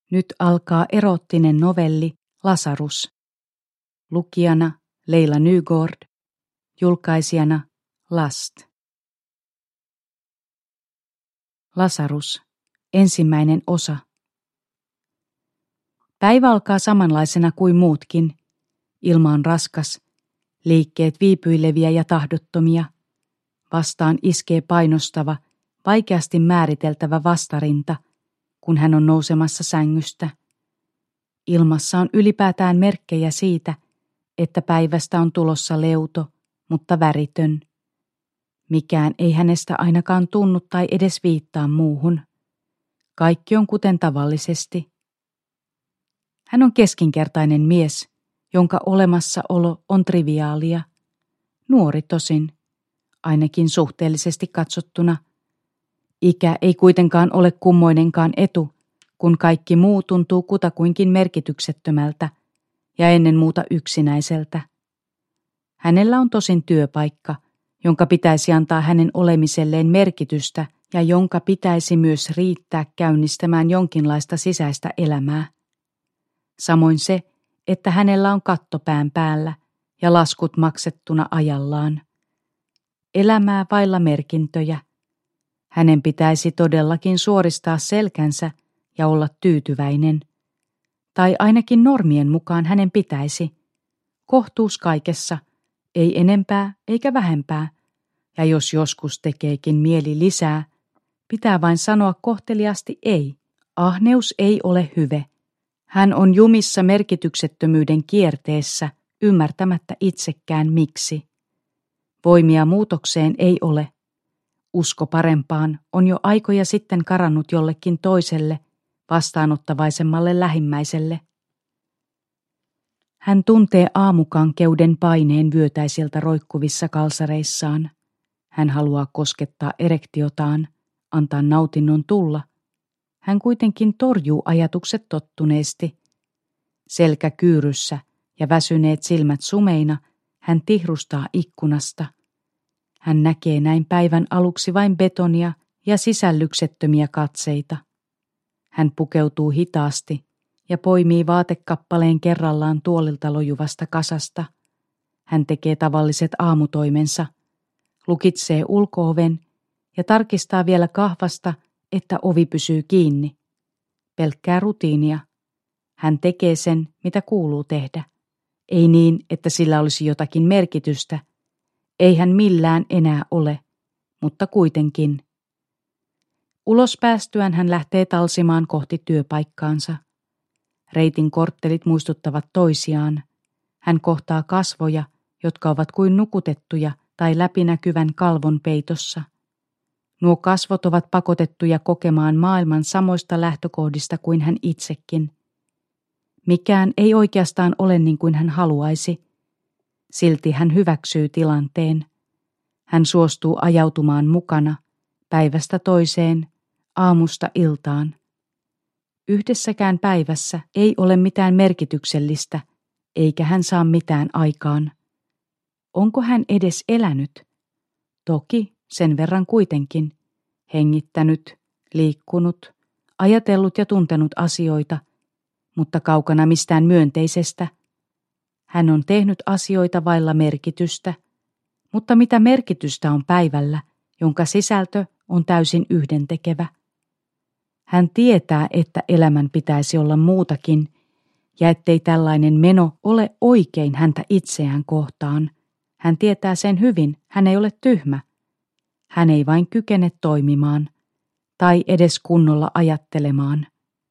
Nyt alkaa eroottinen novelli Lasarus. Lukijana Leila Nygård, julkaisijana Last. Lasarus, ensimmäinen osa. Päivä alkaa samanlaisena kuin muutkin. Ilma on raskas, liikkeet viipyileviä ja tahdottomia. Vastaan iskee painostava, vaikeasti määriteltävä vastarinta, kun hän on nousemassa sängystä. Ilmassa on ylipäätään merkkejä siitä, että päivästä on tulossa leuto, mutta väritön. Mikään ei hänestä ainakaan tunnu tai edes viittaa muuhun. Kaikki on kuten tavallisesti. Hän on keskinkertainen mies, jonka olemassaolo on triviaalia. Nuori tosin, ainakin suhteellisesti katsottuna. Ikä ei kuitenkaan ole kummoinenkaan etu, kun kaikki muu tuntuu kutakuinkin merkityksettömältä ja ennen muuta yksinäiseltä. Hänellä on tosin työpaikka, jonka pitäisi antaa hänen olemiselleen merkitystä ja jonka pitäisi myös riittää käynnistämään jonkinlaista sisäistä elämää. Samoin se, että hänellä on katto pään päällä ja laskut maksettuna ajallaan. Elämää vailla merkintöjä. Hänen pitäisi todellakin suoristaa selkänsä ja olla tyytyväinen. Tai ainakin normien mukaan hänen pitäisi. Kohtuus kaikessa, ei enempää eikä vähempää. Ja jos joskus tekeekin mieli lisää, pitää vain sanoa kohteliaasti ei. Ahneus ei ole hyve. Hän on jumissa merkityksettömyyden kierteessä, ymmärtämättä itsekään miksi. Voimia muutokseen ei ole. Usko parempaan on jo aikoja sitten karannut jollekin toiselle, vastaanottavaisemmalle lähimmäiselle. Hän tuntee aamukankeuden paineen vyötäisiltä roikkuvissa kalsareissaan. Hän haluaa koskettaa erektiotaan, antaa nautinnon tulla. Hän kuitenkin torjuu ajatukset tottuneesti. Selkä kyyryssä ja väsyneet silmät sumeina hän tihrustaa ikkunasta. Hän näkee näin päivän aluksi vain betonia ja sisällyksettömiä katseita. Hän pukeutuu hitaasti ja poimii vaatekappaleen kerrallaan tuolilta lojuvasta kasasta. Hän tekee tavalliset aamutoimensa, lukitsee ulko-oven ja tarkistaa vielä kahvasta, että ovi pysyy kiinni. Pelkkää rutiinia. Hän tekee sen, mitä kuuluu tehdä. Ei niin, että sillä olisi jotakin merkitystä. Ei hän millään enää ole, mutta kuitenkin. Ulos päästyään hän lähtee talsimaan kohti työpaikkaansa. Reitin korttelit muistuttavat toisiaan. Hän kohtaa kasvoja, jotka ovat kuin nukutettuja tai läpinäkyvän kalvon peitossa. Nuo kasvot ovat pakotettuja kokemaan maailman samoista lähtökohdista kuin hän itsekin. Mikään ei oikeastaan ole niin kuin hän haluaisi. Silti hän hyväksyy tilanteen. Hän suostuu ajautumaan mukana, päivästä toiseen, aamusta iltaan. Yhdessäkään päivässä ei ole mitään merkityksellistä, eikä hän saa mitään aikaan. Onko hän edes elänyt? Toki sen verran kuitenkin. Hengittänyt, liikkunut, ajatellut ja tuntenut asioita, mutta kaukana mistään myönteisestä. Hän on tehnyt asioita vailla merkitystä, mutta mitä merkitystä on päivällä, jonka sisältö on täysin yhdentekevä? Hän tietää, että elämän pitäisi olla muutakin, ja ettei tällainen meno ole oikein häntä itseään kohtaan. Hän tietää sen hyvin, hän ei ole tyhmä. Hän ei vain kykene toimimaan, tai edes kunnolla ajattelemaan.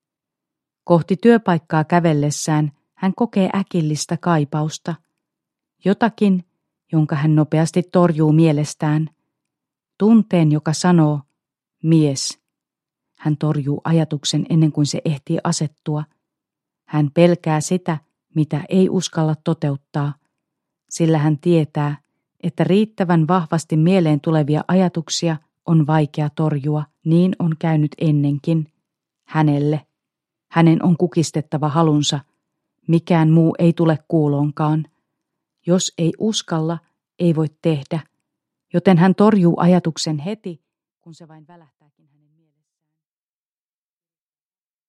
Kohti työpaikkaa kävellessään hän kokee äkillistä kaipausta. Jotakin, jonka hän nopeasti torjuu mielestään. Tunteen, joka sanoo, mies. Hän torjuu ajatuksen ennen kuin se ehtii asettua. Hän pelkää sitä, mitä ei uskalla toteuttaa, sillä hän tietää, että riittävän vahvasti mieleen tulevia ajatuksia on vaikea torjua, niin on käynyt ennenkin. Hänelle. Hänen on kukistettava halunsa. Mikään muu ei tule kuuloonkaan. Jos ei uskalla, ei voi tehdä, joten hän torjuu ajatuksen heti, kun se vain välähtääkin.